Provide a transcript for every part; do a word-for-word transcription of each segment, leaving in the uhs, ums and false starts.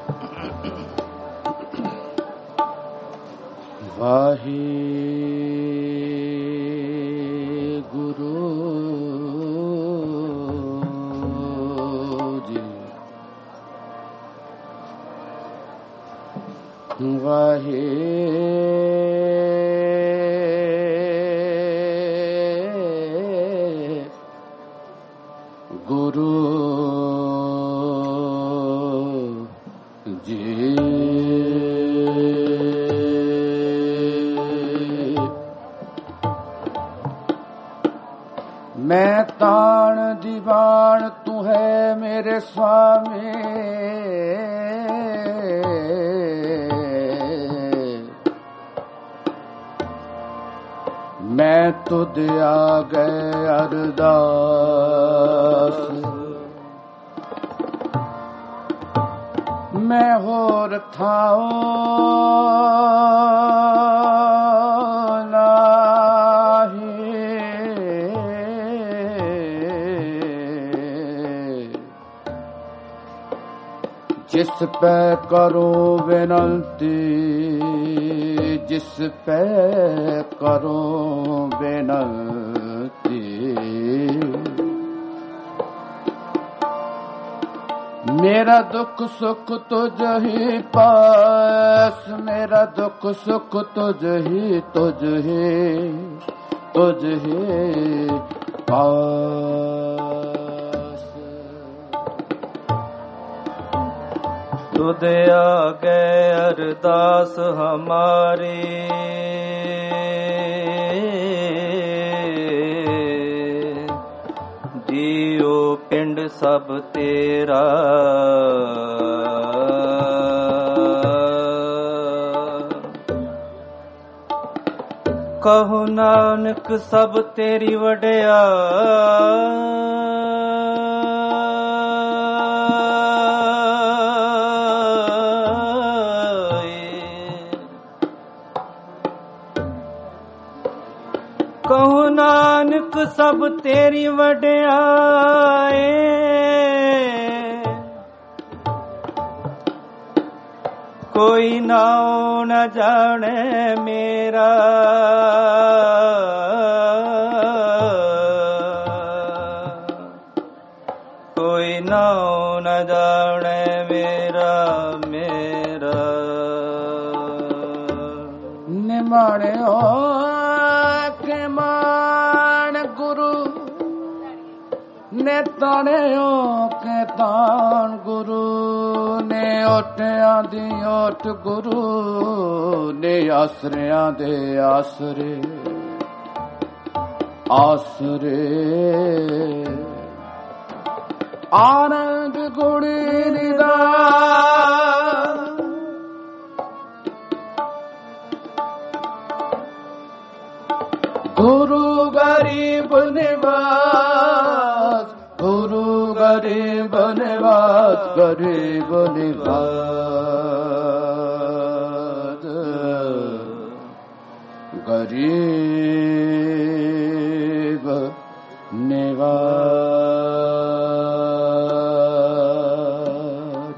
ਵਾਹਿਗੁਰੂ ਜੀ, ਵਾਹਿਗੁਰੂ ਜੀ। ਮੈਂ ਤਾਣ ਦੀਵਾਨ ਤੂੰ ਹੈ ਮੇਰੇ ਸੁਆਮੀ, ਮੈਂ ਤੁਧ ਆਗੇ ਅਰਦਾਸ, ਮੈਂ ਹੋਰ ਥਾਉ जिस पे करो बेनती, जिस पे करो बेनती। मेरा दुख सुख तुझ ही पास, मेरा दुख सुख तुझ ही तुझ ही तुझ ही पास। तुद आगे अरदास हमारी, जियो पिंड सब तेरा। कहो नानक सब तेरी वड्याई। कहो नानक सब तेरी वड्याई। कोई नाउ न जाने मेरा, कोई नाउ न जाने मेरा मेरा। निमाणियो के मान गुरु, ने ताणियो के तान गुरु। ने ओटियां दी ओट गुरु, ने आसरियां दे आसरे आसरे। आनंद गुणी निदान, गुरु गरीब निवास, गुरु गरीब निवास, गरीब निवास, गरीब निवास।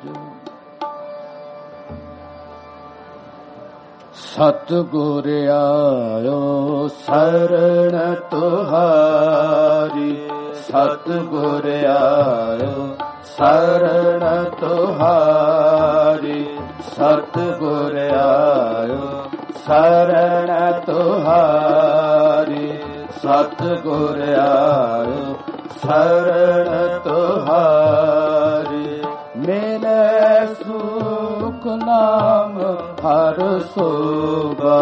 सतगुर आयो शरण तुहारी, सतगुर आयो शरण तुहारी, सतगुर आयो शरण तुहारी, सतगुर आयो शरण तुहारी। मेरे सुख नाम हर सोबा,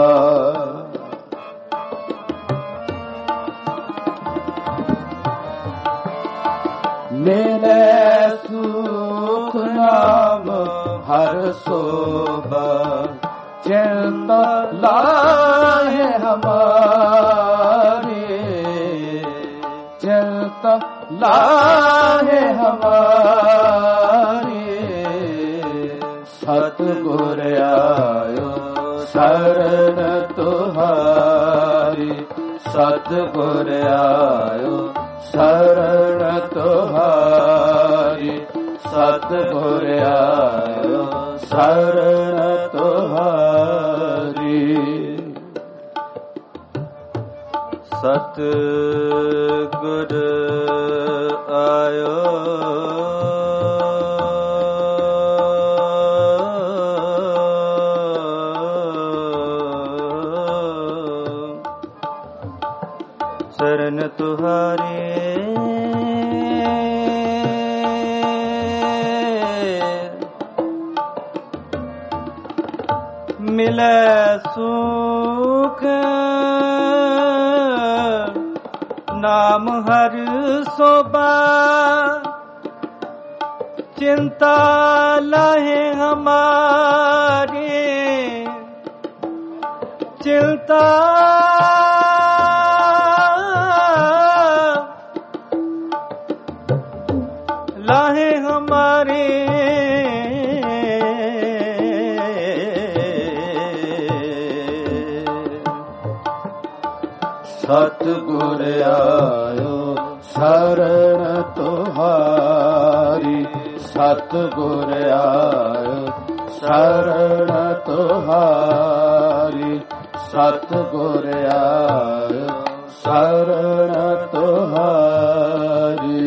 मेरे सुख नाम हर सोबा। चिंता लाहे हमारी, चिंता लाहे हमारी। सतगुर आयो शरण तुहारी, सतगुर आयो शरण तुहारी, सतगुर आयो शरण तुहारी। सतगुर आयो शरण तुहारी। मिले सुख नाम हर सोबा, चिंता लाहे हमारी चिंता लाहे हमारे। सतगुर आयो शरण तुहारी। सतगुर आयो शरण तुहारी। सतगुर आयो शरण तुहारी।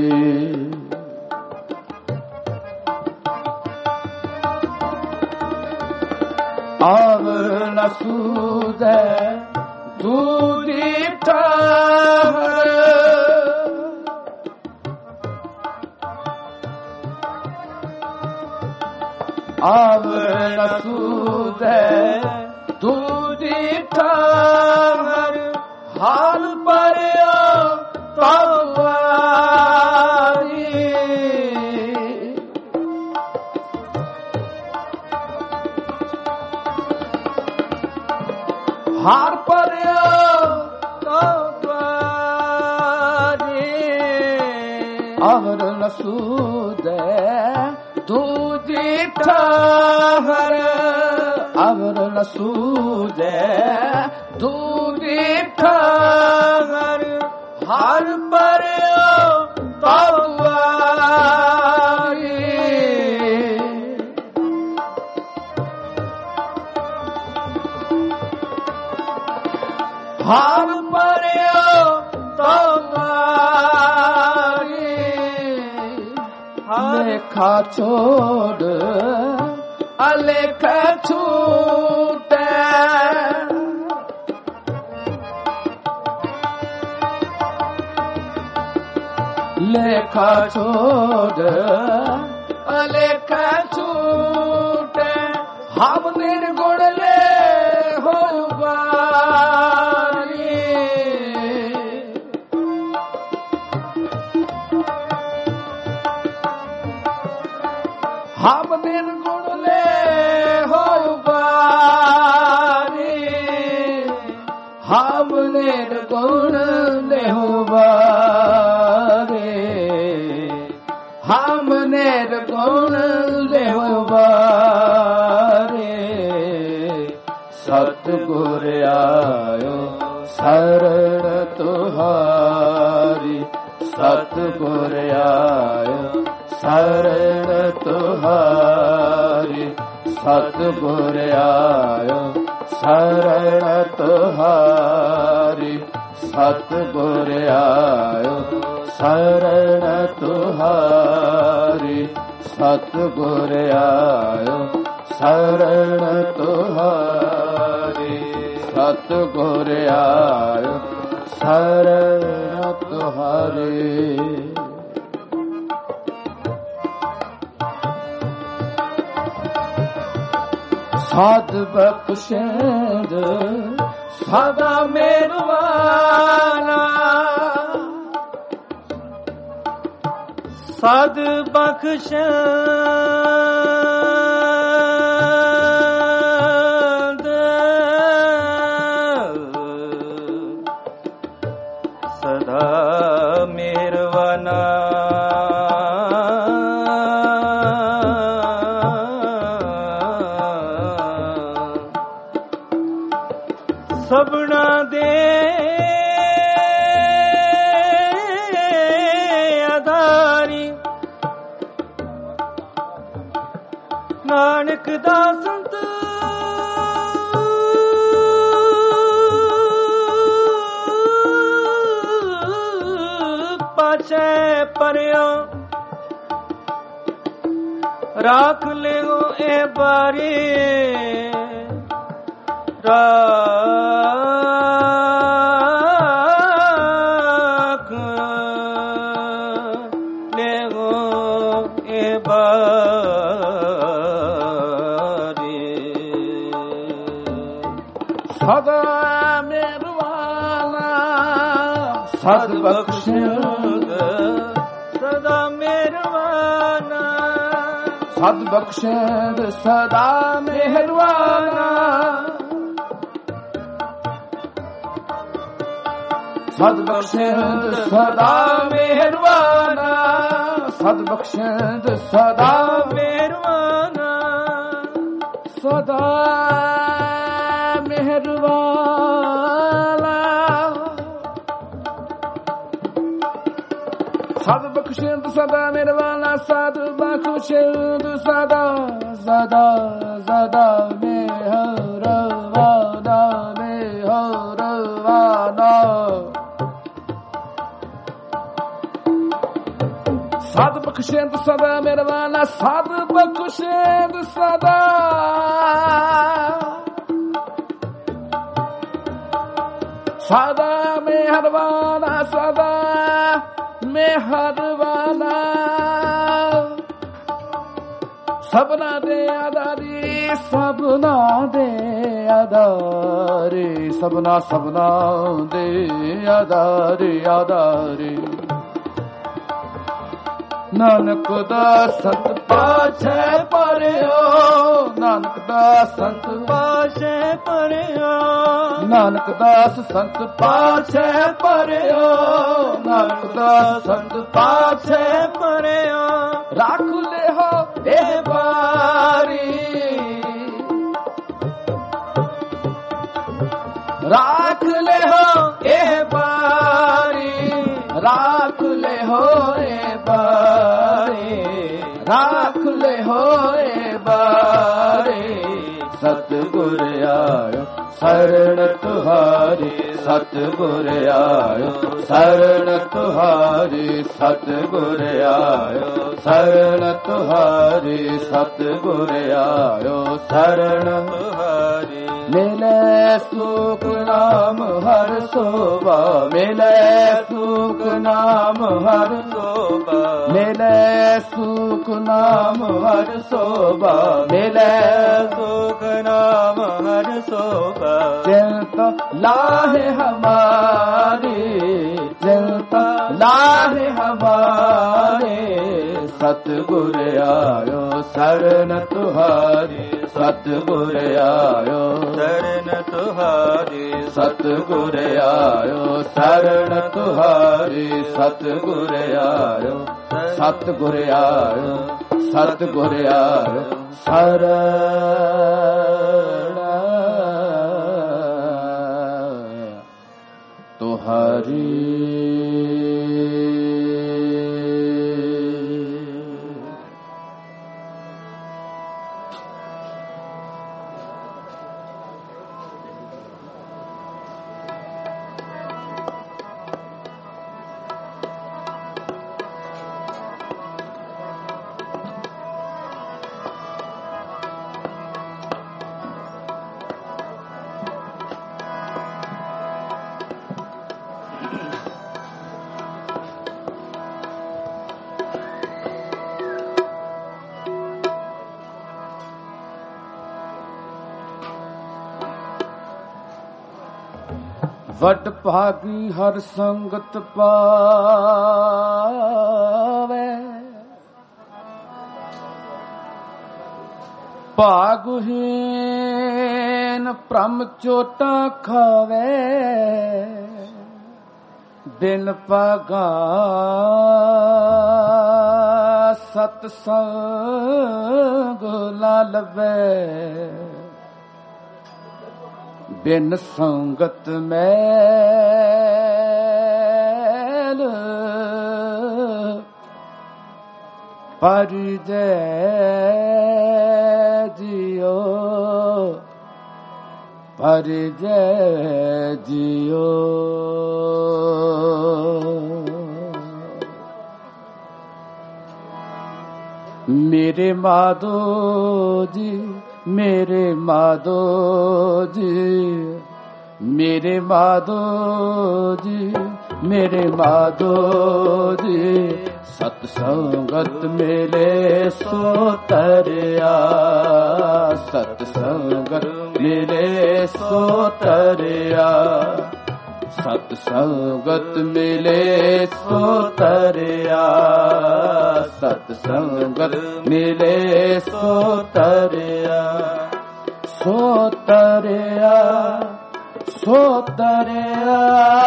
आवर न सूझे दूरी ठाहर, आवर न सूझे दूरी ठाहर। हाल पर तवारी, हार पर अवर न सूझे दूजी ठाहर। अवर न सूझे दूजी ठाहर। हार पर तवारी, हार पर्यो तुम्हारी। लेखा छोड़ अलेखा छूटे, लेखा छोड़ अलेखा छूटे। हम निर्गुण ले हो हम निर्गुण ले हो बारी। हम निर्गुण ले हो बारी। हम निर्गुण ले हो बारी। सतगुर आयो शरण तुहारी। सतगुर आयो शरण तुहारी। सतगुर आयो शरण तुहारी। सतगुर आयो शरण तुहारी। सतगुर आयो शरण तुहारी। सतगुर आयो शरण तुहारी। साध बख्शेंद सदा मेहरबाना। साध बख्शेंद सदा मेहरबाना। सबना दे आधारी ਨਾਨਕ ਦਾ ਸੰਤ ਪਾਛੈ ਪਰਿਓ ਰਾਖ ਲਿਓ ਇਹ ਬਾਰੀ ਰਾਖ ਲਿਓ ਇਹ ਬਾਰੀ ਸਦਾ ਮਿਹਰਬਾਨਾ ਸਦ ਬਖਸ਼ਿੰਦ ਸਦਾ ਮਿਹਰਬਾਨਾ ਸਦ ਬਖਸ਼ਿੰਦ ਸਦਾ ਮਿਹਰਬਾਨਾ ਸਦ ਬਖਸ਼ਿੰਦ ਸਦਾ ਮਿਹਰਬਾਨਾ ਸਦ ਬਖਸ਼ਿੰਦ ਸਦਾ ਮਿਹਰਬਾਨਾ ਸਦਾ ਮਿਹਰਬਾਨਾ ਸਦ ਬਖਸ਼ਿੰਦ ਸਦਾ ਮਿਹਰਬਾਨਾ ਸਦ ਬਖਸ਼ਿੰਦ ਸਦਾ ਸਦਾ ਸਦਾ ਮਿਹਰਬਾਨਾ ਮਿਹਰਬਾਨਾ ਸਦ ਬਖਸ਼ਿੰਦ ਸਦਾ ਮਿਹਰਬਾਨਾ ਸਦ ਬਖਸ਼ਿੰਦ ਸਦਾ ਸਦਾ ਮਿਹਰਬਾਨਾ ਸਦਾ ਮਿਹਰਬਾਨਾ ਸਭਨਾ ਦੇ ਆਧਾਰੀ ਸਭਨਾ ਦੇ ਆਧਾਰੀ ਸਭਨਾ ਸਭਨਾ ਦੇ ਆਧਾਰੀ ਆਧਾਰੀ ਨਾਨਕ ਦਾ ਸੰਤ ਪਾਛੈ ਪਰਿਓ ਨਾਨਕ ਦਾ ਸੰਤ ਪਾਛੈ ਪਰਿਓ ਨਾਨਕ ਦਾਸ ਸੰਤ ਪਾਛੈ ਪਰਿਓ ਨਾਨਕ ਦਾਸ ਸੰਤ ਪਾਛੈ ਪਰਿਓ ਰੱਖ ਲਿਓ ਇਹ ਬਾਰੀ ਰੱਖ ਲਿਓ ਇਹ ਬਾਰੀ ਰੱਖ ਲਿਓ ਇਹ ਬਾਰੀ ਰੱਖ ਲਿਓ ਇਹ ਬਾਰੀ ਸਤਿਗੁਰ ਆਇਓ ਸਰਣ ਤੁਹਾਰੀ ਸਤਿਗੁਰ ਆਇਓ ਸਰਣ ਤੁਹਾਰੀ ਸਤਿਗੁਰ ਆਇਓ ਸਰਣ ਤੁਹਾਰੀ ਸਤਿਗੁਰ ਆਇਓ ਸਰਣ ਤੁਹਾਰੀ ਮਿਲੇ ਸੁਖ ਨਾਮ ਹਰ ਸੋਭਾ ਮਿਲੇ ਸੁਖ ਨਾਮ ਹਰ ਸੋਭਾ ਮਿਲੇ ਸੁਖ ਨਾਮ ਹਰ ਸੋਭਾ ਮਿਲੇ ਸੁਖ ਨਾਮ ਹਰ ਸੋਭਾ ਚਿੰਤਾ ਲਾਹੇ ਹਮਾਰੀ ਚਿੰਤਾ ਲਾਹੇ ਹਮਾਰੇ ਸਤਿਗੁਰ ਆਇਓ ਸਰਣ ਤੁਹਾਰੀ ਸਤਿਗੁਰ ਆਇਓ ਸਰਣ ਤੁਹਾਰੀ ਸਤਿਗੁਰ ਆਇਓ ਸਰਣ ਤੁਹਾਰੀ ਸਤਿਗੁਰ ਆਇਓ ਸਤਿਗੁਰ ਆਇਓ ਸਤਿਗੁਰ ਆਇਓ ਸਰਣ ਤੁਹਾਰੀ ਵੱਡ ਭਾਗੀ ਹਰ ਸੰਗਤ ਪਾਵੇ ਭਾਗਹੀਨ ਭ੍ਰਮ ਚੋਟਾਂ ਖਾਵੇ ਬਿਨ ਭਾਗਾ ਸਤ ਸੰਗ ਨਾ ਲਵੇ ਬਿਨ ਸੰਗਤ ਮੈਲ ਪਰਜੈ हरि जय जियो। मेरे माधो जी, मेरे माधो जी, मेरे माधो जी, मेरे माधो जी, सतसंगत मिले सो तरिया, सतसंगत मिले सो तरिया, सतसंगत मिले सो तरिया, सतसंगत मिले सो तरिया, सो तरिया, सो तरिया,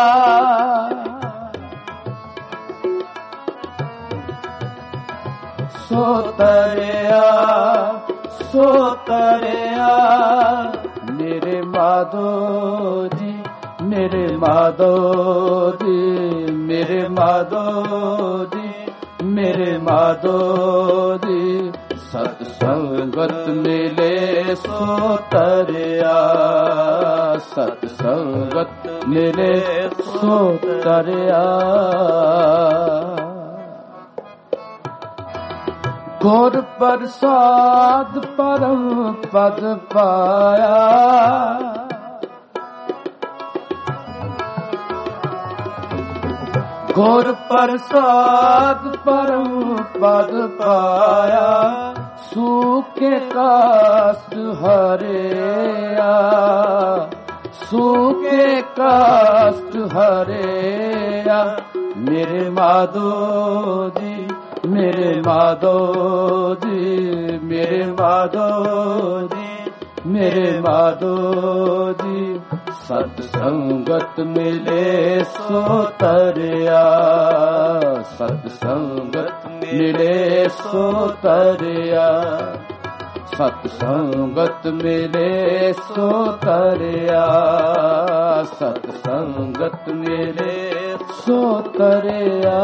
सो तरिया, सो तरिया, मेरे माधो जी, मेरे माधो जी, मेरे माधो जी, मेरे माधो जी, सतसंगत मिले सो तरिया, सतसंगत मिले सो तरिया। गुर प्रसाद परम पद पाया, गुर प्रसाद परम पद पाया, सूखे काष्ठ हरिया, सूखे काष्ठ हरिया, मेरे माधो जी, मेरे माधो जी, मेरे माधो जी, मेरे माधो जी, सतसंगत मिले सो तरिया, सतसंगत मिले सो तरिया, सतसंगत मिले सो तरिया, सतसंगत मिले सो तरिया।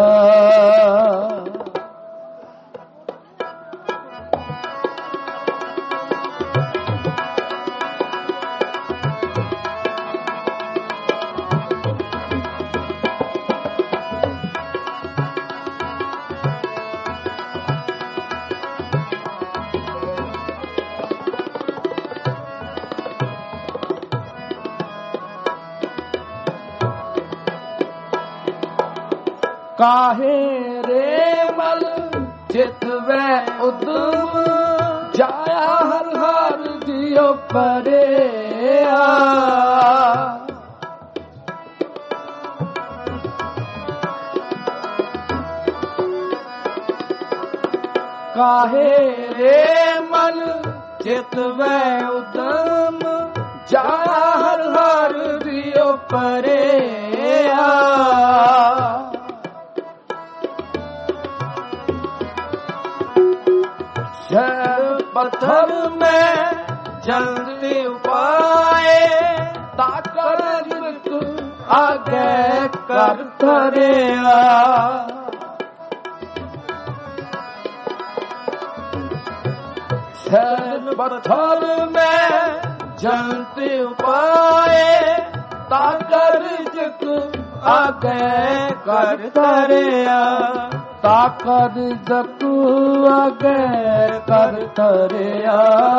काहे रे मल चित वे उद्यम, जाया हर हर दियो परे आ, काहे रे मल चित वे उद्यम, जाया हर हर दियो परे आ, पत्थर में जल्दी उपाय, ताकर तू आगे कर धरेगा, पत्थर में जल्दी उपाय, ताकर तू आगे कर धरेगा, ताकर जकू आगे कर धरिया,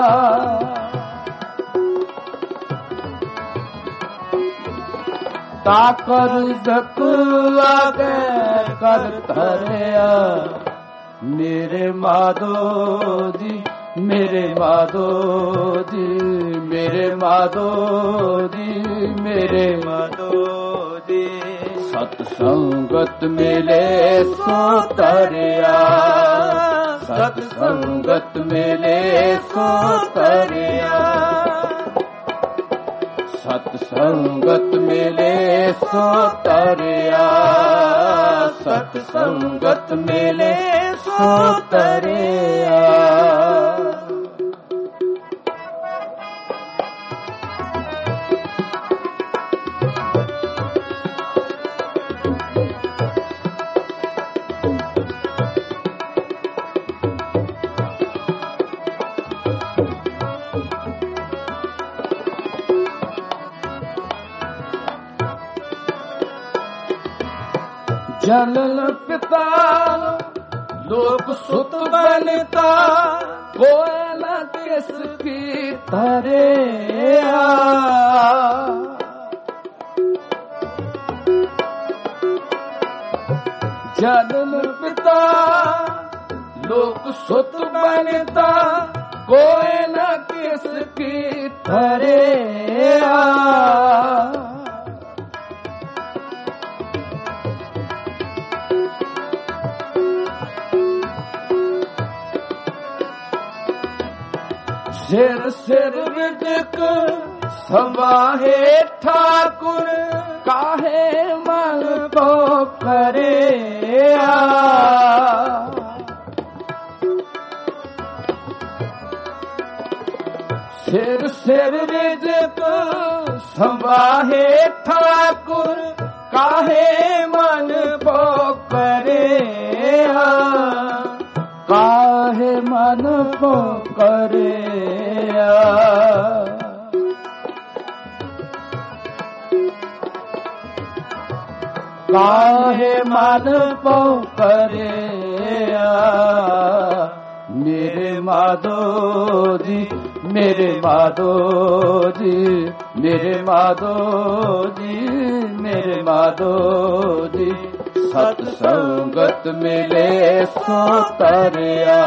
ताकर जकू आगे कर धरिया, मेरे माधो जी, मेरे माधो जी, मेरे माधो जी, मेरे माधो जी, सतसंगत मिले सो तरिया, सतसंगत मिले सो तरिया, सतसंगत मिले सो तरिया, सतसंगत मिले सो तरिया। जनन पिता लोक सुत बनता कोई न किसकी धरे जनन पिता लोक सुत बनता कोई न किसकी धरे सिर सिर रिजक संवाहे ठाकुर काहे मन को करे सिर सिर रिजक संवाहे ठाकुर काहे मन को करे काहे मन को करे काहे मन को करे मेरे माधो जी मेरे माधो जी मेरे माधो जी मेरे माधो जी सत्संगत मिले सो तरिया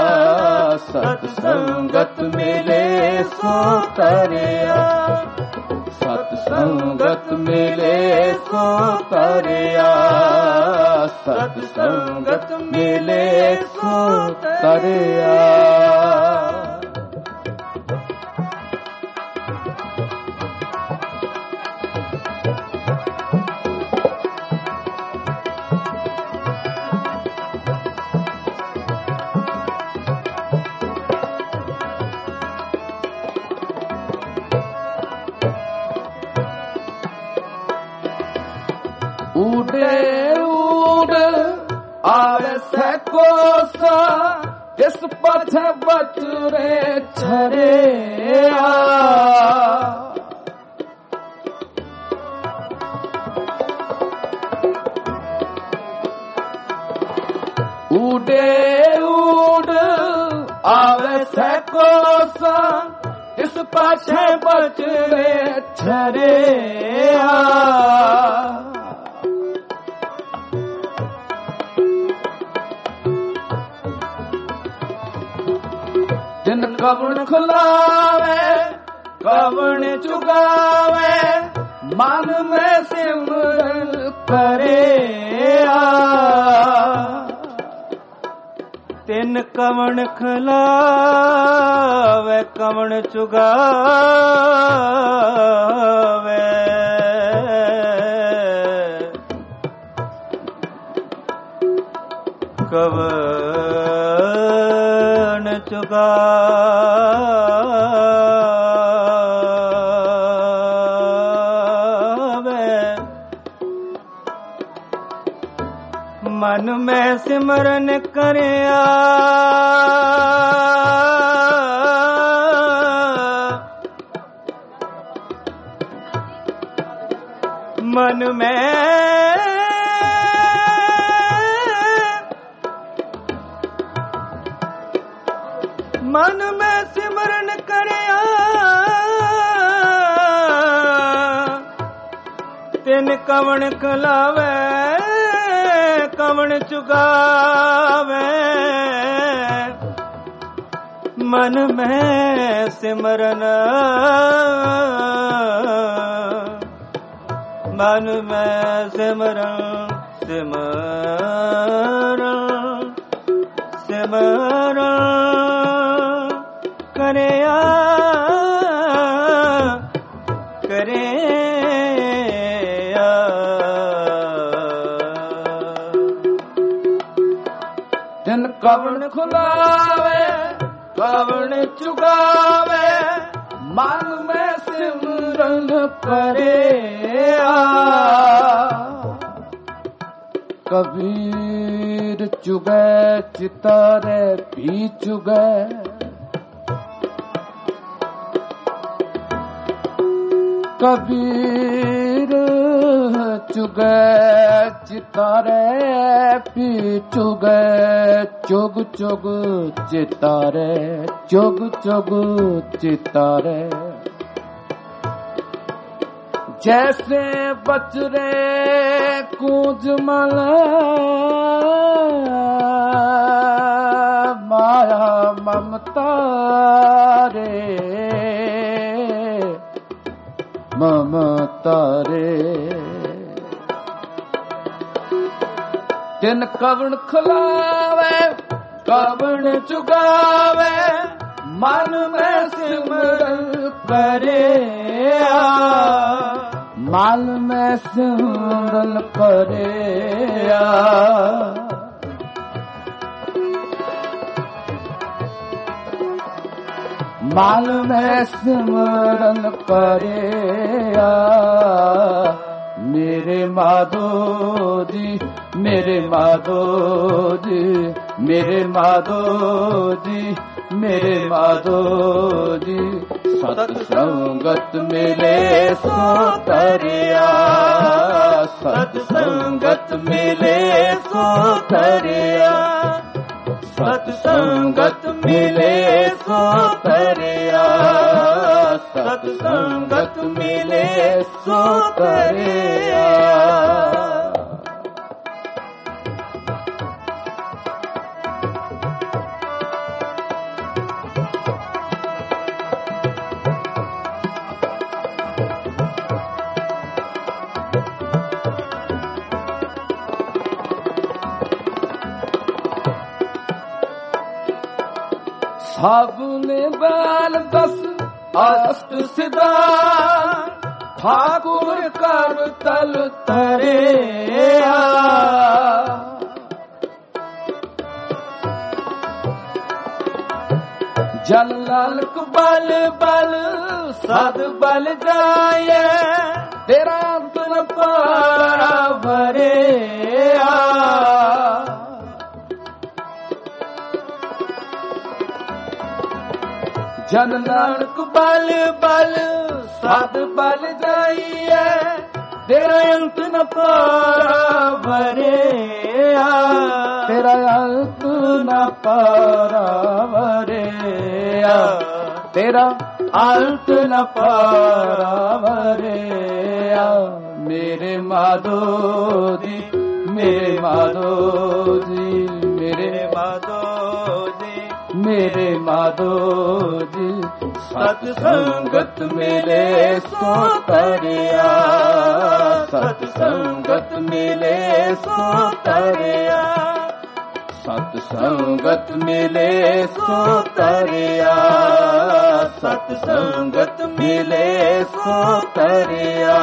सत्संगत मिले सो तरिया सत्संगत मिले सो तरिया सत्संगत मिले सो तरिया उड़े उड़ आवे सको सा इस पथ बचरे छरे उड़े उड़ आवे सको सा इस पथ बचरे छरे जिन कवण खुलावे कवण चुगावे मन में सिमरन करे तिन कवण खुलावे कवण चुगावे कवण चुगावे मन में सिमरन करया मन में मन में सिमरन करया तिन कवण खलावे कवण चुगावे मन में सिमरन मन में सिमरन सिमरन सिमरन करया करे जिन कवण खुलावे कवण चुगावे मन में सिमरन करे कबीर चुगे चितारे भी चुगे कबीर ਚੁਗੈ ਚਿਤਾਰੇ ਪੀ ਚੁਗੈ ਚੁਗ ਚੁਗ ਚਿਤਾਰੇ ਚੁਗ ਚੁਗ ਚਿਤਾਰੇ ਜੈਸੇ ਬਚਰੇ ਕੂੰਜ ਮਲ ਮਾਇਆ ਮਮਤਾ ਰੇ ਮਮਤਾ ਰੇ ਤਿਨ ਕਵਣ ਖਲਾਵੇ ਕਵਣ ਚੁਗਾਵੇ ਮਨ ਮੈਂ ਸਿਮਰਨ ਕਰਿਆ ਮਨ ਮੈਂ ਸਿਮਰਨ ਕਰਿਆ ਮਨ ਮੈਂ ਸਿਮਰਨ ਕਰਿਆ ਮੇਰੇ ਮਾਧੋ ਜੀ ਮੇਰੇ ਮਾਧੋ ਜੀ ਮੇਰੇ ਮਾਧੋ ਜੀ ਮੇਰੇ ਮਾਧੋ ਜੀ ਸਤ ਸੰਗਤ ਮਿਲੇ ਸੋ ਤਰਿਆ ਸਤ ਸੰਗਤ ਮਿਲੇ ਸੋ ਤਰਿਆ ਸਤ ਸੰਗਤ ਮਿਲੇ ਸੋ ਤਰਿਆ ਸਤ ਸੰਗਤ ਮਿਲੇ ਸੋ ਤਰਿਆ ਸਭ ਨੇ ਬਾਲ ਦਸ ਅਸ਼ਟ ਸਿਧਾਨ ਠਾਕੁਰ ਕਰ ਤਲ ਤਰਿਆ ਜਲ ਲਾਲਕ ਬਲ ਬਲ ਸਦ ਬਲ ਜਾਏ ਤੇਰਾ ਅੰਤ ਨ ਪਾਰਾ ਭਰਿਆ ਜਨ ਨਾਨਕ ਬਲ ਬਲ ਸਦ ਬਲ ਜਾਈਐ ਤੇਰਾ ਅੰਤ ਨ ਪਾਰਾ ਭਰਿਆ ਤੇਰਾ ਅੰਤ ਨ ਪਾਰਾ ਭਰਿਆ ਤੇਰਾ ਅੰਤ ਨ ਪਾਰਾ ਭਰਿਆ ਮੇਰੇ ਮਾਧੋ ਜੀ ਮੇਰੇ ਮਾਧੋ ਜੀ ਮੇਰੇ ਮਾਧੋ ਜੀ ਮੇਰੇ ਮਾਧੋ ਜੀ ਸਤ ਸੰਗਤ ਮਿਲੇ ਸੋ ਤਰਿਆ ਸਤ ਸੰਗਤ ਮਿਲੇ ਸੋ ਤਰਿਆ ਸਤ ਸੰਗਤ ਮਿਲੇ ਸੋ ਤਰਿਆ ਸਤ ਸੰਗਤ ਮਿਲੇ ਸੋ ਤਰਿਆ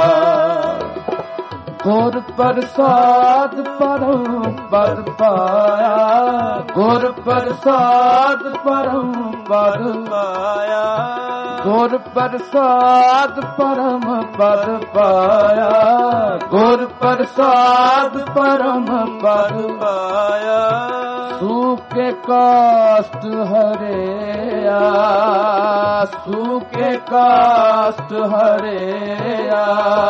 ਗੁਰ ਪ੍ਰਸਾਦ ਪਰਮ ਪਦ ਪਾਇਆ ਗੁਰ ਪ੍ਰਸਾਦ ਪਰਮ ਪਦ ਪਾਇਆ ਗੁਰ ਪ੍ਰਸਾਦ ਪਰਮ ਪਦ ਪਾਇਆ ਗੁਰ ਪ੍ਰਸਾਦ ਪਰਮ ਪਦ ਪਾਇਆ ਸੂਕੇ ਕਾਸ਼ਟ ਹਰਿਆ ਸੂਕੇ ਕਾਸ਼ਟ ਹਰਿਆ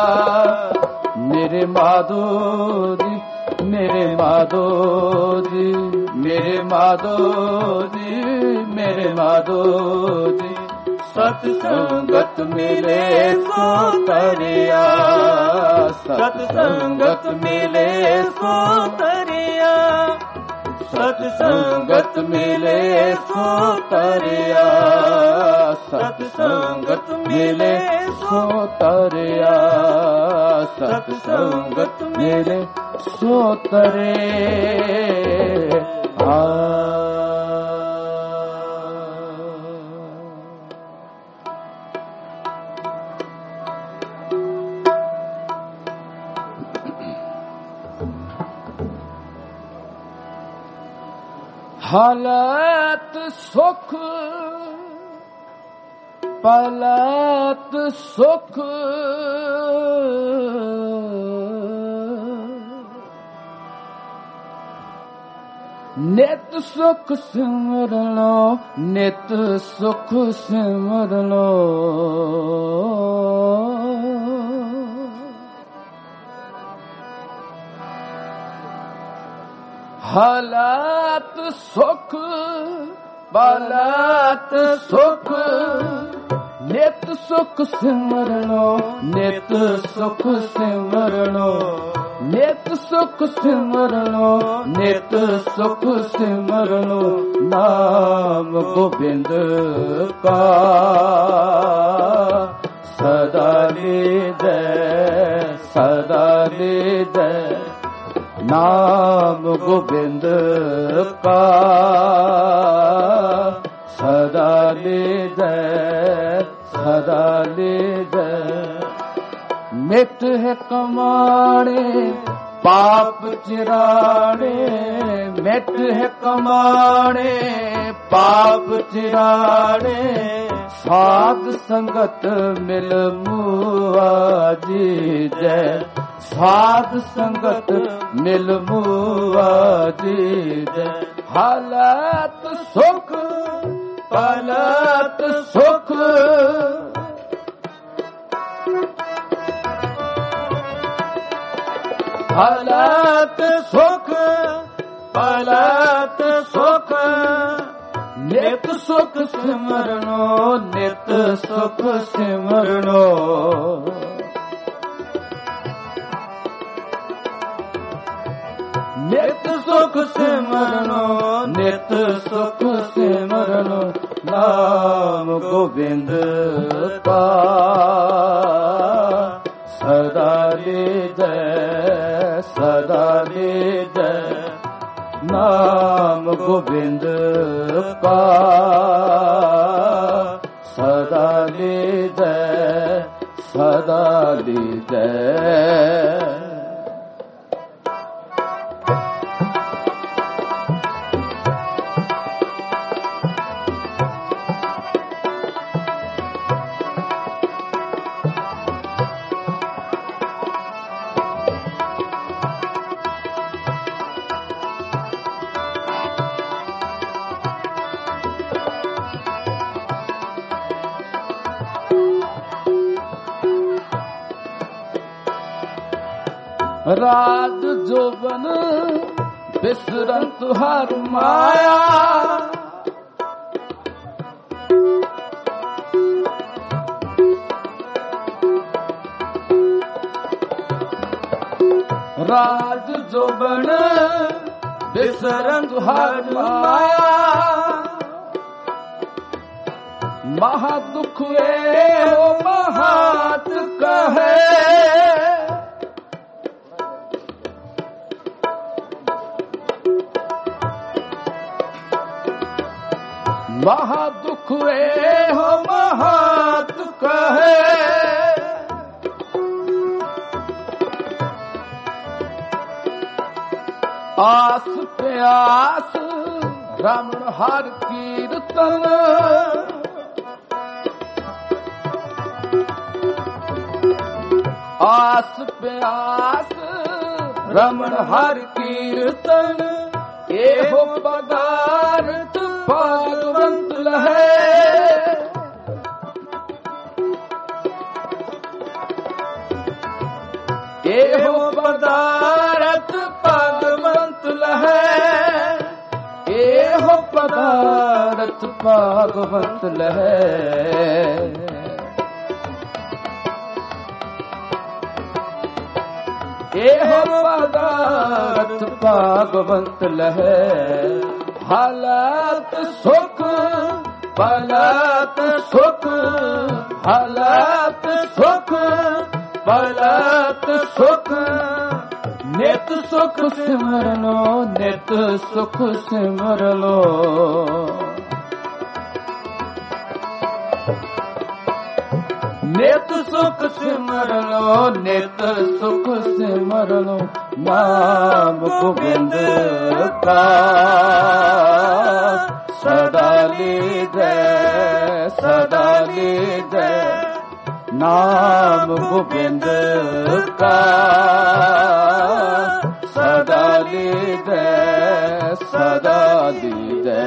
ਮੇਰੇ ਮਾਧੋ ਜੀ ਮੇਰੇ ਮਾਧੋ ਜੀ ਮੇਰੇ ਮਾਧੋ ਜੀ ਮੇਰੇ ਮਾਧੋ ਜੀ ਸਤ ਸੰਗਤ ਮਿਲੇ ਸੋ ਤਰਿਆ ਸਤ ਸੰਗਤ ਮਿਲੇ ਸੋ ਤਰਿਆ ਸਤ ਸੰਗਤ ਮਿਲੇ ਸੋ ਤਰਿਆ ਸਤ ਸੰਗਤ ਮਿਲੇ ਸੋ ਤਰਿਆ ਸਤ ਸੰਗਤ ਮਿਲੇ ਸੋ ਤਰੇ ਆ ਹਾਲਤ ਸੁਖ ਪਲਤ ਸੁਖ ਨਿਤ ਸੁਖ ਸਿਮਰ ਲੋ ਨਿਤ ਸੁਖ ਸਿਮਰ ਲੋ ਹਾਲਾਤ ਸੁਖ ਬਾਲਾਤ ਸੁਖ ਨਿਤ ਸੁਖ ਸਿਮਰਨੋ ਨਿਤ ਸੁਖ ਸਿਮਰਨੋ ਨਿਤ ਸੁਖ ਸਿਮਰਨੋ ਨਿਤ ਸੁਖ ਸਿਮਰਨੋ ਨਾਮ ਗੋਬਿੰਦ ਕਾ ਸਦਾ ਲੀਜੈ ਸਦਾ ਲੀਜੈ ਨਾਮ ਗੋਬਿੰਦ ਕਾ ਸਦਾ ਲੀਜੈ ਸਦਾ ਲੀਜੈ ਮਿਟ ਹੈ ਕਮਾਣੇ ਪਾਪ ਚਿਰਾਣੇ ਮਿਟ ਹੈ ਕਮਾਣੇ ਪਾਪ ਚਿਰਾਣੇ ਸਾਧ ਸੰਗਤ ਮਿਲ ਮੂਆ ਜੀਜੈ ਸਾਧ ਸੰਗਤ ਮਿਲ ਮੂਆ ਜੀਜੈ ਹਾਲਾਤ ਸੁਖ ਹਾਲਾਤ ਸੁਖ ਹਾਲਾਤ ਸੁਖ ਹਾਲਾਤ ਸੁਖ ਨਿਤ ਸੁਖ ਸਿਮਰਨੋ ਨਿਤ ਸੁਖ ਸਿਮਰਨੋ ਨਿਤ ਸੁਖ ਸਿਮਰਨੋ ਨਿਤ ਸੁਖ ਸਿਮਰਨੋ ਨਾਮ ਗੋਬਿੰਦ ਕਾ ਸਦਾ ਲੀਜੈ ਸਦਾ ਲੀਜੈ ਨਾਮ ਗੋਬਿੰਦ ਕਾ ਸਦਾ ਲੀਜੈ ਸਦਾ ਲੀਜੈ ਰਾਜ ਜੋਬਨ ਬਿਸਰਨ ਤੁਹਾਰ ਮਾਇਆ ਰਾਜ ਜੋਬਨ ਬਿਸਰਨ ਤੁਹਾਰ ਮਾਇਆ ਮਹਾ ਦੁਖ ਏ ਹੋ ਮਹਾਤ ਕਹੇ ਮਹਾ ਦੁਖ ਏ ਹੋ ਮਹਾਤ ਕਹੇ ਆਸ ਪਿਆਸ ਰਮਣ ਹਰ ਕੀਰਤਨ ਆਸ ਪਿਆਸ ਰਮਣ ਹਰ ਕੀਰਤਨ ਇਹੋ ਪਦਾਰਥ ਭਗਵੰਤ ਲਹੈ ਇਹੋ ਪਦਾਰਥ ਭਗਵੰਤ ਲਹੈ ਇਹੋ ਪਦਾਰਥ ਭਗਵੰਤ ਲਹੈ ਇਹੋ ਪਦਾਰਥ ਭਗਵੰਤ ਲਹੈ ਹਾਲਾਤ ਸੁਖ ਹਾਲਾਤ ਸੁਖ ਹਾਲਾਤ ਸੁਖ ਹਾਲਾਤ ਸੁਖ ਨਿਤ ਸੁਖ ਸਿਮਰਨੋ ਨਿਤ ਸੁਖ ਸਿਮਰਨੋ ਨਿਤ ਸੁਖ ਸਿਮਰਨੋ ਨਿਤ ਸੁਖ ਸਿਮਰਨੋ ਨਾਮ ਗੋਬਿੰਦ ਕਾ ਸਦਾ ਲੀਜੈ ਸਦਾ ਲੀਜੈ ਨਾਮ ਗੋਬਿੰਦ ਕਾ ਸਦਾ ਲੀਜੈ ਸਦਾ ਲੀਜੈ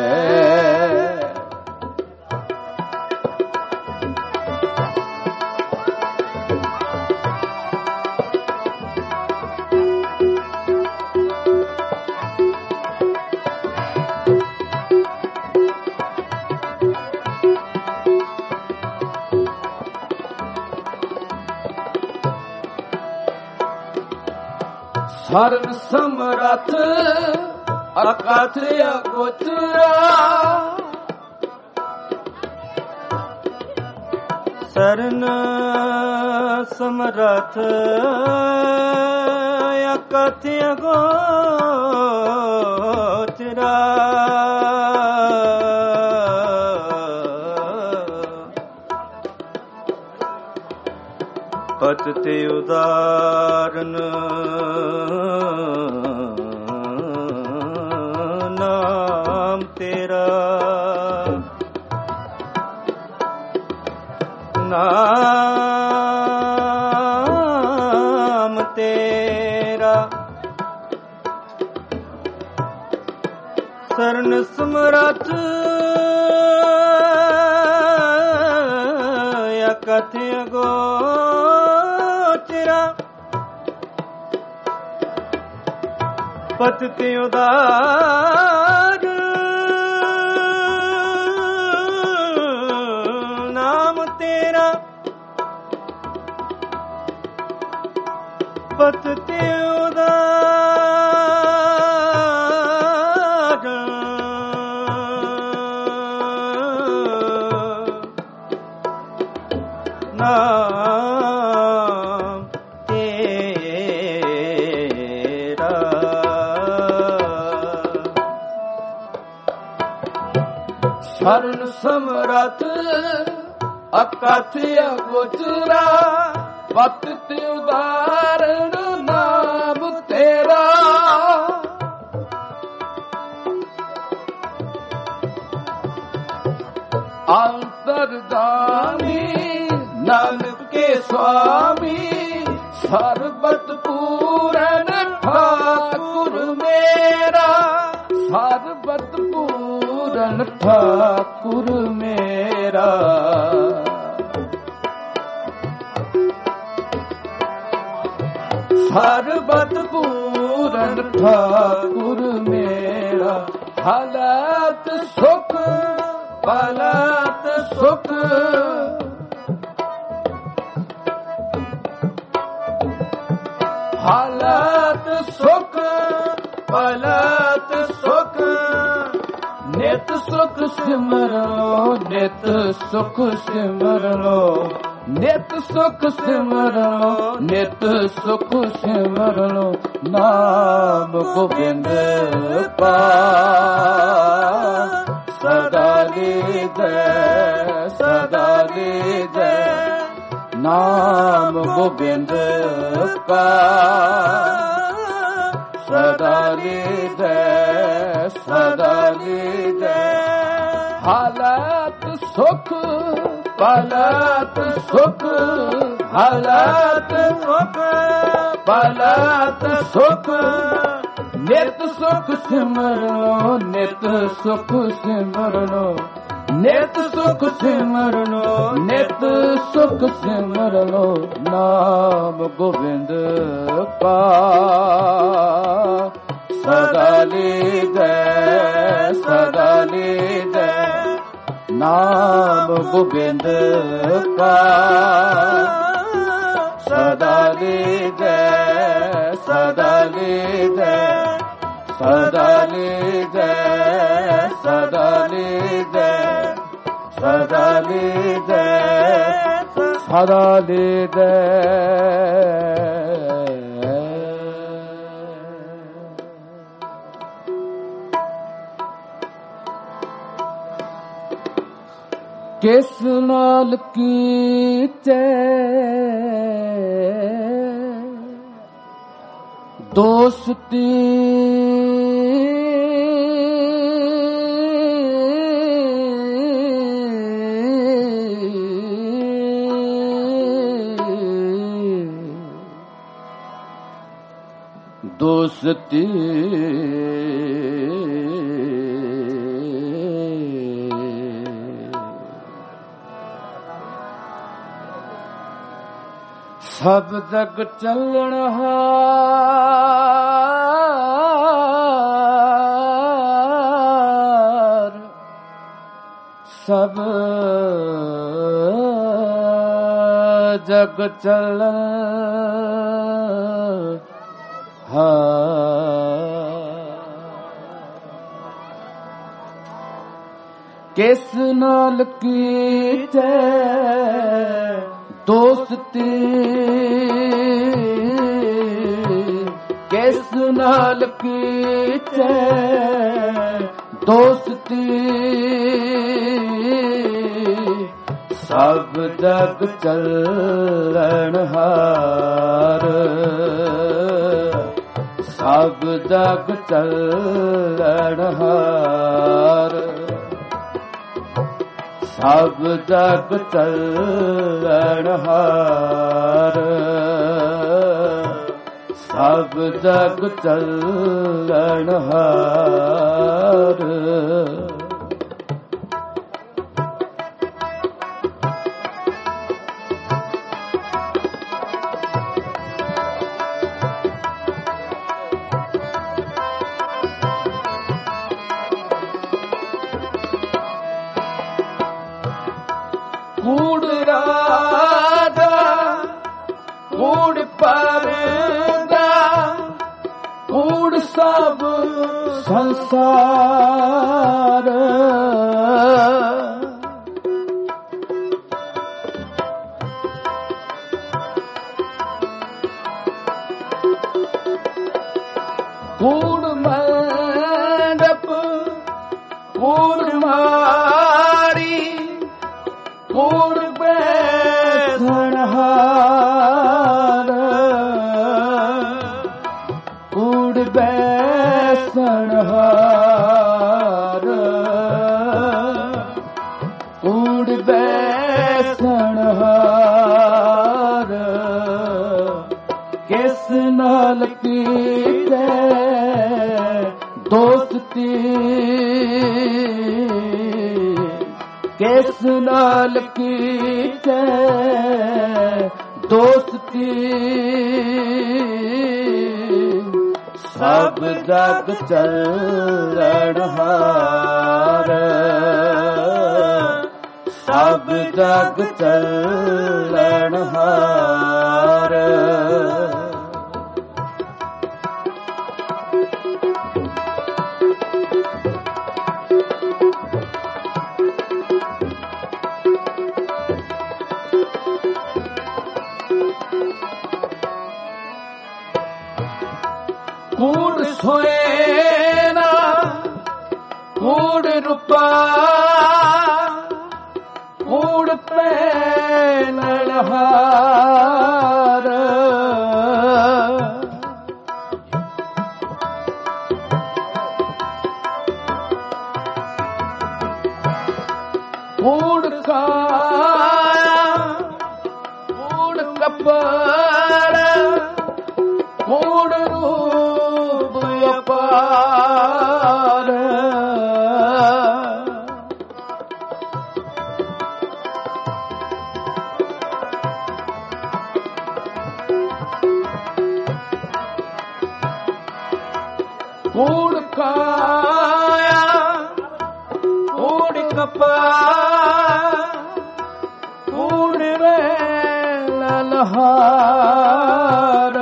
ਸਰਨ ਸਮਰਥ ਅਕਥ ਅਗੋਚਰਾ ਸਰਨ ਸਮਰਥ ਅਕਥ ਅਗੋਚਰਾ ਪਤ ਤੇ ਉਦਾਰਨ ਨਾਮ ਤੇਰਾ ਨਾਮ ਤੇਰਾ ਸਰਨ ਸਮਰਥ ਅਕਥ ਅਗੋਚਰਾ ਪਤ ਤੇ ਉਦਾਰ ਨਾਮ ਤੇਰਾ ਪਤ ਤੇ ਉਦਾਰ ਨਾਮ ਤੇਰਾ ਸਰਨ ਸਮਰਥ ਅਕਥ ਅਗੋਚਰਾ ਪਤ ਤੇ ਉਦਾਰਨ ਨਾਮ ਤੇਰਾ ਅੰਤਰਜਾਮੀ ਨਾਨਕ ਕੇ ਸੁਆਮੀ ਸਰਬਤ ਪੂਰਨ ਠਾਕੁਰ ਮੇਰਾ ਸਰਬਤ ਪੂਰਨ ਠਾਕੁਰ ਮੇਰਾ ਸਰਬਤ ਪੂਰਨ ਠਾਕੁਰ ਮੇਰਾ ਹਾਲਤ ਸੁਖ ਹਾਲਤ ਸੁਖ ਹਾਲਤ ਸੁਖ ਹਾਲਤ ਸੁਖ ਨਿਤ ਸੁਖ ਸਿਮਰੋ ਨਿਤ ਸੁਖ ਸਿਮਰੋ ਨਿਤ ਸੁਖ ਸਿਮਰੋ ਨਿਤ ਸੁਖ ਸਿਮਰੋ ਨਾਮ ਗੋਬਿੰਦ ਪਾਇਆ ਸਦਾ ਲੀਜੈ ਸਦਾ ਲੀਜੈ ਨਾਮ ਗੋਬਿੰਦ ਕਾ ਸਦਾ ਲੀਜੈ ਸਦਾ ਲੀਜੈ ਹਾਲਤ ਸੁਖ ਹਾਲਤ ਸੁਖ ਹਾਲਤ ਸੁਖ ਹਾਲਤ ਸੁਖ ਨਿਤ ਸੁਖ ਸਿਮਰੋ ਨਿਤ ਸੁਖ ਸਿਮਰੋ ਨਿਤ ਸੁਖ ਸਿਮਰੋ ਨਿਤ ਸੁਖ ਸਿਮਰੋ ਨਾਮ ਗੋਬਿੰਦ ਕਾ ਸਦਾ ਲੀਜੈ ਸਦਾ ਲੀਜੈ ਨਾਮ ਗੋਬਿੰਦ ਕਾ ਸਦਾ ਲੀਜੈ ਸਦਾ ਲੀਜੈ ਸਦਾ ਲੀਜੈ ਸਦਾ ਲੀਜੈ ਸਦਾ ਲੀਜੈ ਸਦਾ ਲੀਜੈ ਕਿਸ ਨਾਲ ਕੀਤੇ ਦੋਸਤੀ ਦੋਸਤੀ ਸਭ ਜਗ ਚੱਲਣ ਹਾਰ ਸਭ ਜਗ ਚੱਲਣ ਕਿਸ ਨਾਲ ਕੀਤੇ ਦੋਸਤੀ, ਕਿਸ ਨਾਲ ਕੀਤੇ ਦੋਸਤੀ, ਸਭ ਜਗ ਚੱਲਣ ਹਾਰ, ਸਭ ਜਗ ਚੱਲਣ ਹਾਰ, ਸਭ ਜਗ ਚੱਲਣ ਹਾਰ, ਸਭ ਜਗ ਚੱਲਣ ਹਾਰ। ਕੂੜ ਰਾਜਾ ਕੂੜ ਪਰਦਾ ਕੂੜ ਸਭ ਸੰਸਾਰ, ਕੂੜ ਮੰਡਪ ਕੂੜ ਮਾਰੀ ਕੂੜ ਬੈਸਣ ਹਾਰ, ਕੂੜ ਬੈਸਣ ਹਾਰ, ਕੂੜ ਬੈਸਣ ਹਾਰ, ਕਿਸ ਨਾਲ ਕੀਤੇ ਦੋਸਤੀ, ਕਿਸ ਨਾਲ ਕੀਤੇ ਦੋਸਤੀ, ਸਭ ਜਗ ਚੱਲਣ ਹਾਰ, ਸਭ ਜਗ ਚੱਲਣ ਹਾਰ। ਕੂੜ ਸੋਏਨਾ ਕੂੜ ਰੂਪਾ ਕੂੜ ਪਹਿਨਣ ਹਾਰ, ਕੂੜ ਕਾਇਆ ਕੂੜ ਕੱਪੜਾ ਕੂੜ ਰੂਪ ਅਪਾਰ, ਕੂੜ ਕਾਇਆ ਕੂੜ ਕਪਾਰ ਕੂੜ ਲਲਹਾਰ,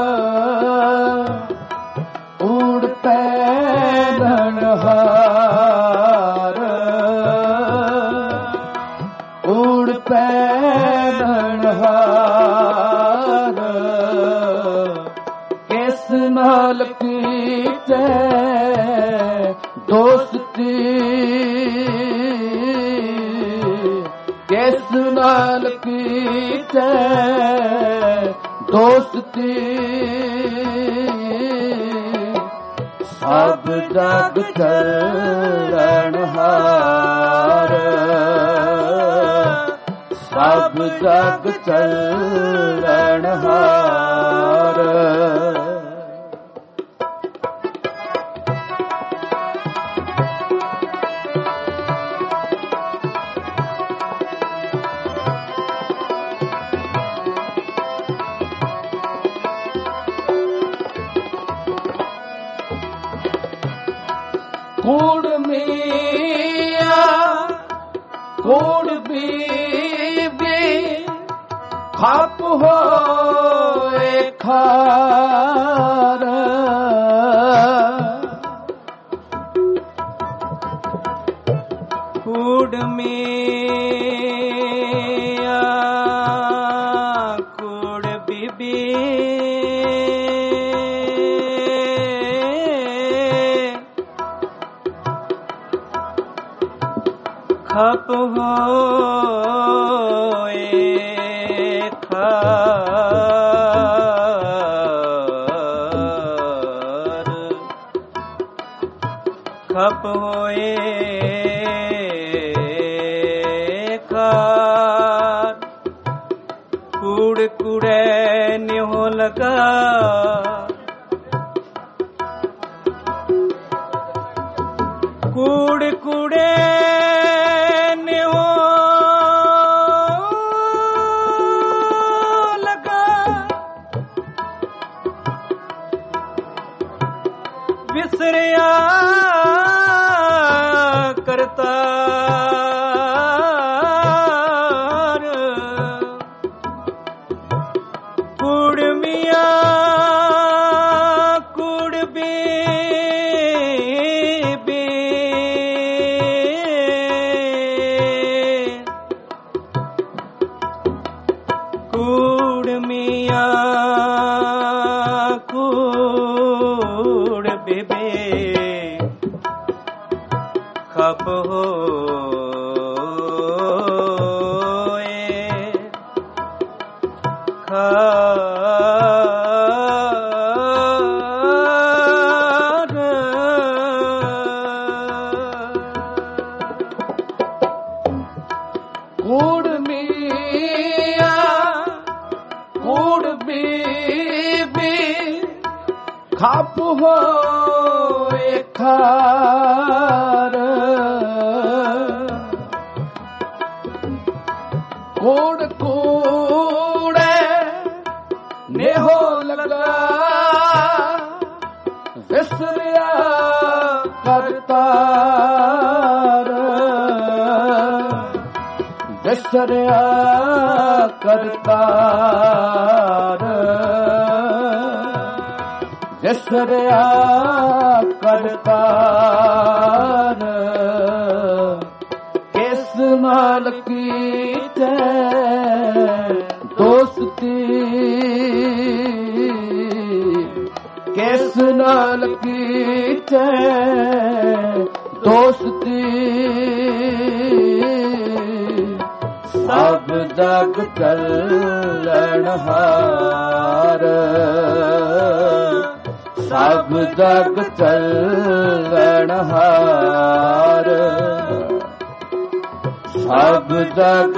ਕੂੜ ਪਹਿਨਣ ਹਾਰ, ਕੂੜ ਪਹਿਨਣ ਹਾਰ, ਕਿਸ ਨਾਲ ਕੀਤੇ ਦੋਸਤੀ, ਕਿਸ ਨਾਲ ਕੀਤੇ ਦੋਸਤੀ, ਸਭ ਜਗ ਚੱਲਣ ਹਾਰ, ਸਭ ਜਗ ਚੱਲਣ ਹਾਰ। ਕੂੜ ਮੀਆਂ ਕੂੜ ਬੀਬੀ ਖਪ ਹੋਏ ਖਾਰ, ਖਾਰ ਖਪ ਹੋਏ ਖਾਰ ਕੂੜ ਕੂੜੇ ਨਿਹੋ ਲਗਾ ਕੂੜ ਕੂੜੇ ਨਿਹੋ ਲਗਾ ਵਿਸਰਿਆ ਕਰਤਾਰ ਕੂੜ ਮੀਆਂ ਕੂੜ ਬੀਬੀ ਕੂੜ ਮੀਆਂ ਕੂੜ ਬੀਬੀ ਖਪ ਹੋਏ ਖਾਰ ਕੂੜ ਮੀਆਂ ਕੂੜ ਬੀਬੀ ਖਪ ਹੋਏ ਖਾਰ ਕੂੜ ਕੂੜੇ ਨਿਹੋ ਲਗਾ ਵਿਸਰਿਆ ਕਰਤਾਰ ਵਿਸਰਿਆ ਕਰਤਾਰ ਵਿਸਰਿਆ ਕਰਤਾਰ ਕਿਸ ਨਾਲ ਕੀਤੇ ਦੋਸਤੀ ਕਿਸ ਨਾਲ ਕੀਤੇ ਦੋਸਤੀ ਸਭ ਜਗ ਚੱਲਣਹਾਰ ਸਭ ਜਗ ਚੱਲਣਹਾਰ ਸਭ ਜਗ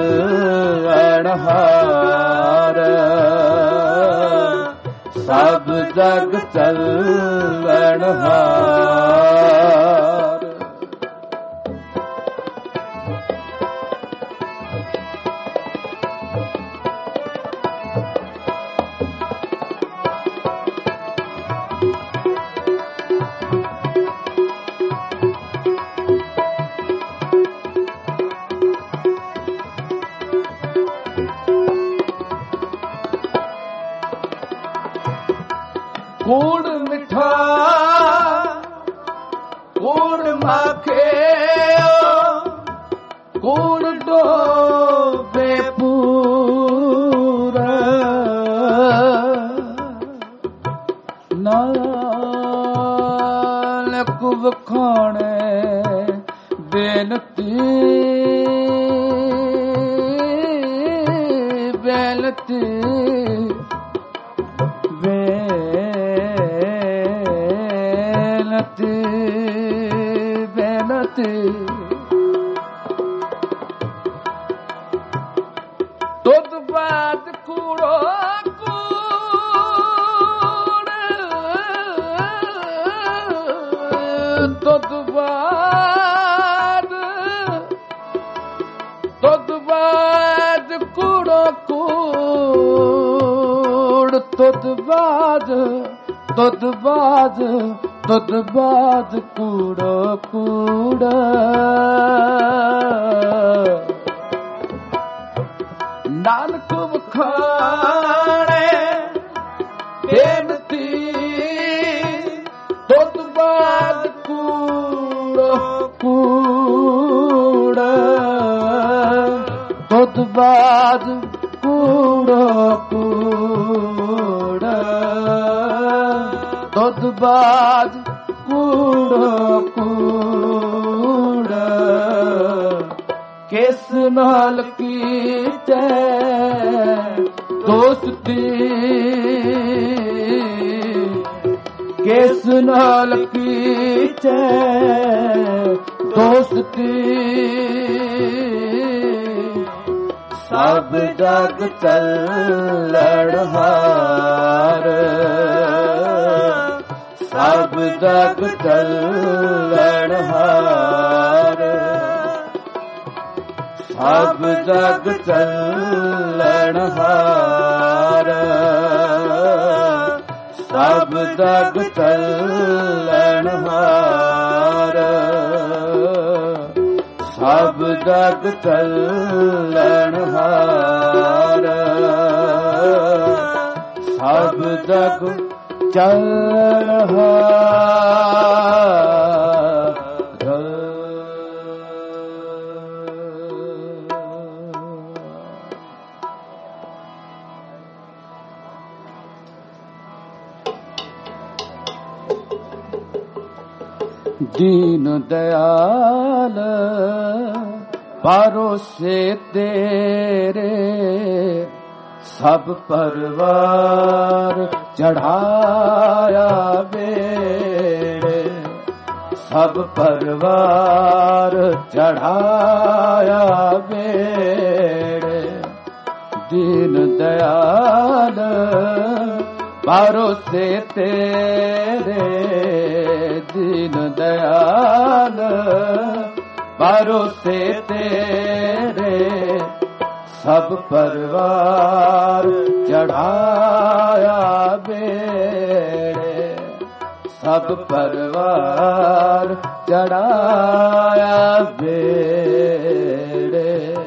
ਚੱਲਣਹਾਰ ਸਭ ਜਗ ਚੱਲਣਹਾਰ ਕੂੜ ਮਿੱਠਾ ਕੂੜ ਮਾਖਿਓ ਕੂੜ ਡੋਬੇ ਪੂਰਾ ਨਾਨਕ ਵਖਾਣੇ ਬੇਨਤੀ ਬੇਨਤੀ ਬੇਨਤੀ ਤੁਧ ਬਾਤ ਕੂੜੋ ਕੂੜ ਤੁਧ ਬਾਤ ਤੁਧ ਬਾਤ ਕੂੜੋ ਕੂੜ ਤੁਧ ਬਾਤ ਤੁਧ ਬਾਤ ਤੁਧ ਬਾਤ ਕੂੜੋ ਕੂੜ ਨਾਨਕ ਵਖਾਣੇ ਬੇਨਤੀ ਤੁਧ ਬਾਤ ਕੂੜੋ ਕੂੜ ਤੁਧ ਬਾਤ ਕੂੜੋ ਕੂੜ ਤੁਧ ਬਾਤ ਕੂੜੋ ਕੂੜ ਕਿਸ ਨਾਲ ਕੀਚੈ ਦੋਸਤੀ, ਕਿਸ ਨਾਲ ਕੀਚੈ ਦੋਸਤੀ। ਸਭ ਜਗ ਚੱਲਣਹਾਰ, ਸਭ ਜਗ ਚੱਲਣਹਾਰ, ਸਭ ਜਗ ਚੱਲਣਹਾਰ, ਸਭ ਜਗ ਚੱਲਣਹਾਰ, ਸਭ ਜਗ ਚੱਲਣਹਾਰ, ਸਭ ਜਗ ਚੱਲਣਹਾਰ। ਦੀਨ ਦਇਆਲ ਭਰੋਸੇ ਤੇਰੇ, ਸਭ ਪਰਵਾਰ ਚੜਾਇਆ ਬੇੜੇ, ਸਭ ਪਰਵਾਰ ਚੜਾਇਆ ਬੇੜੇ। ਦੀਨ ਦਇਆਲ ਭਰੋਸੇ ਤੇਰੇ, ਦੀਨ ਦਇਆਲ ਭਰੋਸੇ ਤੇਰੇ, ਸਭ ਪਰਵਾਰ ਚੜਾਇਆ ਬੇੜੇ, ਸਭ ਪਰਵਾਰ ਚੜਾਇਆ ਬੇੜੇ।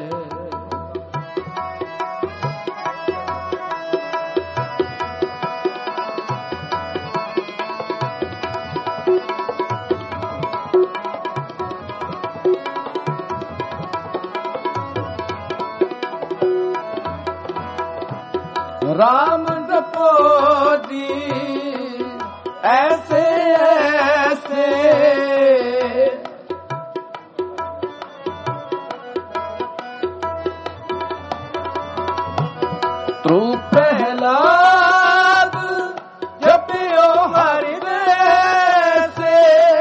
राम जपो जी ऐसे ऐसे, तू प्रहलाद जपियो हरि वैसे,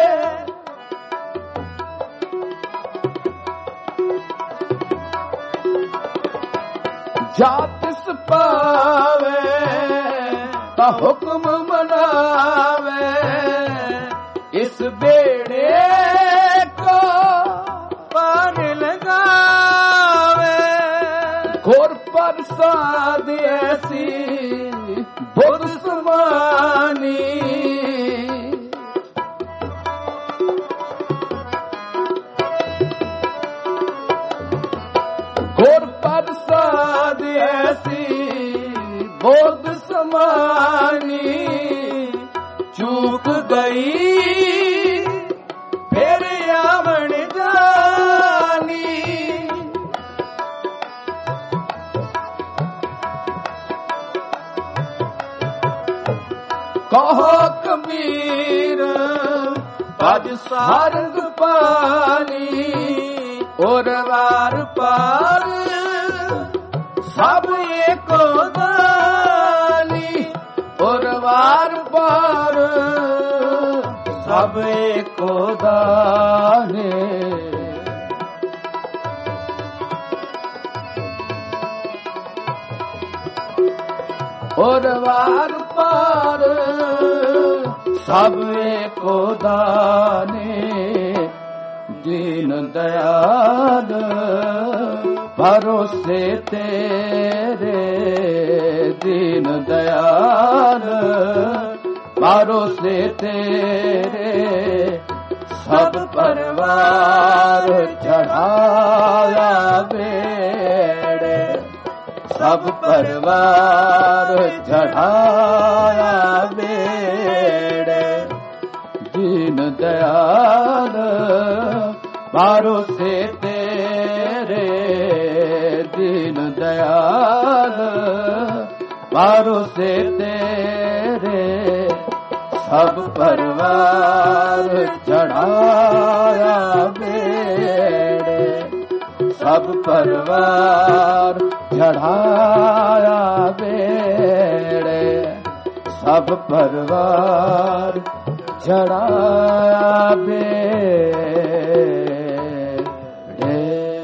जातिस पावे ता हुक्म मनावे, इस बेड़े को पार लगावे। घोर प्रसाद ऐसी बुद्ध समानी, घोर प्रसाद ऐसी बोध समानी। चूक गई फिर आवन जानी, कहो कबीर भज सारंग पानी, और वार पार सब एको दानी, और वार पार सब एको दाने। और वार पार सब एको दाने। दीन दयाल भरोसे तेरे, दीन दयाल भरोसे तेरे, सब परवार चढ़ाया बेड़े, सब परवार चढ़ाया बेड़े। दीन दयाल भरोसे तेरे, दीन दयाल भरोसे तेरे, सब परवार चढ़ाया बेड़े, ਸਭ ਪਰਵਾਰ ਚੜਾਇਆ ਬੇੜੇ ਸਭ ਪਰਵਾਰ ਚੜਾਇਆ ਬੇੜੇ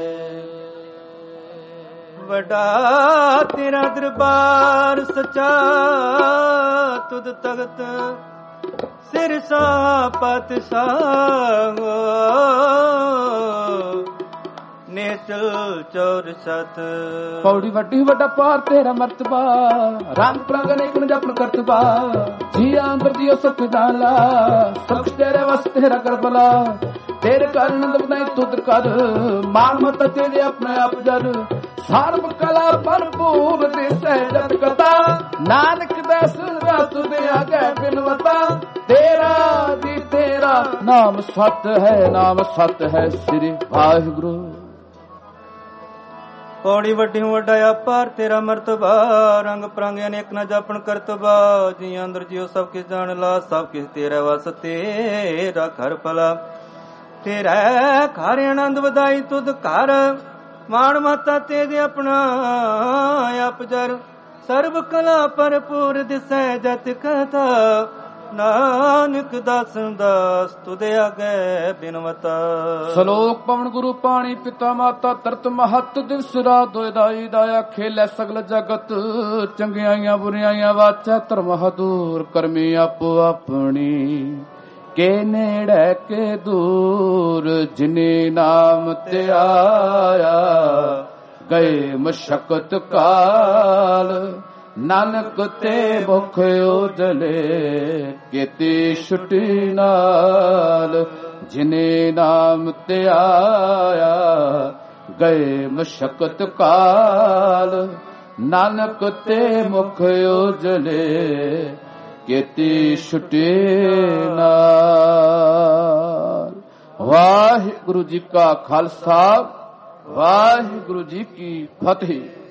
ਵੱਡਾ ਤੇਰਾ ਦਰਬਾਰ ਸਚਾ ਤੁਧ ਤਖਤ ਸਿਰ ਸਾਹ ਪਾਤਸ਼ਾਹ ਨੇਚਲ ਚੌਰ ਸਤ ਪੌੜੀ ਵੱਡੀ ਵੱਡਾ ਪਾਰ ਤੇਰਾ ਮਰਤਬਾ ਰੰਗ ਪ੍ਰੰਗ ਅਨੇਕ ਨੂੰ ਜਪਨ ਕਰਤਬਾ ਜੀ ਅੰਦਰ ਦਿਓ ਸੁਖ ਦਾਲਾ ਸੁਖ ਤੇਰੇ ਵਸ ਤੇਰਾ ਕਰਬਲਾ ਤੇਰੇ ਕਾਰਨ ਬਨਾਈ ਤੁਧ ਕਰ ਮਾਨ ਮਤ ਤੇਰੇ ਆਪਣੇ ਆਪ ਜਰ ਸਰਬ ਕਲਾ ਭਰਪੂਰ ਦੇ ਸਹਿਜਤ ਕਥਾ ਨਾਨਕ ਦਾਸ ਰਤ ਦੇ ਆਗੇ ਬਿਨਵਤਾ ਤੇਰਾ ਜੀ ਤੇਰਾ ਨਾਮ ਸਤ ਹੈ ਨਾਮ ਸਤ ਹੈ ਸ੍ਰੀ ਵਾਹਿਗੁਰੂ ਪੌੜੀ ਵੱਡੀ ਵੱਡਾ ਆਪਾਰ ਤੇਰਾ ਮਰਤਬਾ ਰੰਗ ਪ੍ਰੰਗ ਅਨੇਕ ਨਾ ਜਾਪਣ ਕਰਤਬਾ ਜੀ ਅੰਦਰ ਜਿਉ ਸਭ ਕਿਸ ਜਾਣ ਲਾ ਸਭ ਕਿਸ ਤੇਰਾ ਵਸ ਤੇਰਾ ਘਰ ਭਲਾ ਤੇਰਾ ਘਰ ਆਨੰਦ ਵਧਾਈ ਤੁਧ ਘਰ ਮਾਣ ਮਾਤਾ ਤੇਰੇ ਆਪਣਾ ਆਪਜਰ ਸਰਬ ਕਲਾ ਭਰਪੂਰ ਦਿਸੈ ਜਤ ਕਥਾ ਨਾਨਕ ਦਾਸ ਦਾਸ ਤੁਦੇ ਆਗੇ ਬਿਨਵਤਾ ਸ਼ਲੋਕ ਪਵਨ ਗੁਰੂ ਪਾਣੀ ਪਿਤਾ ਮਾਤਾ ਤਰਤ ਮਹਤ ਦਿਵਸ ਰਾਤ ਦੋਇ ਦਾਈ ਦਾਇਆ ਖੇਲੇ ਸਗਲ ਜਗਤ ਚੰਗਿਆਈਆਂ ਬੁਰੀਆਈਆਂ ਵਾਚੈ ਧਰਮ ਹਦੂਰ ਕਰਮੀ ਆਪੋ ਆਪਣੀ ਕੇ ਨੇੜੇ ਕੇ ਦੂਰ ਜਿਨੇ ਨਾਮ ਤੇ ਆਇਆ ਗਏ ਮਸ਼ਕਤ ਕਾਲ ਨਾਨਕ ਤੇ ਮੁਖ ਉਜਲੇ ਕੀਤੀ ਛੁਟੀ ਨਾਲ ਜਿਨੇ ਨਾਮ ਤੇ ਆਇਆ ਗਏ ਮਸ਼ਕਤ ਕਾਲ ਨਾਨਕ ਤੇ ਮੁਖ ਉਜਲੇ ਕੀਤੀ ਛੁਟੀ ਨਾਲ। ਵਾਹਿਗੁਰੂ ਜੀ ਕਾ ਖਾਲਸਾ ਵਾਹਿਗੁਰੂ ਜੀ ਕੀ ਫਤਿਹ।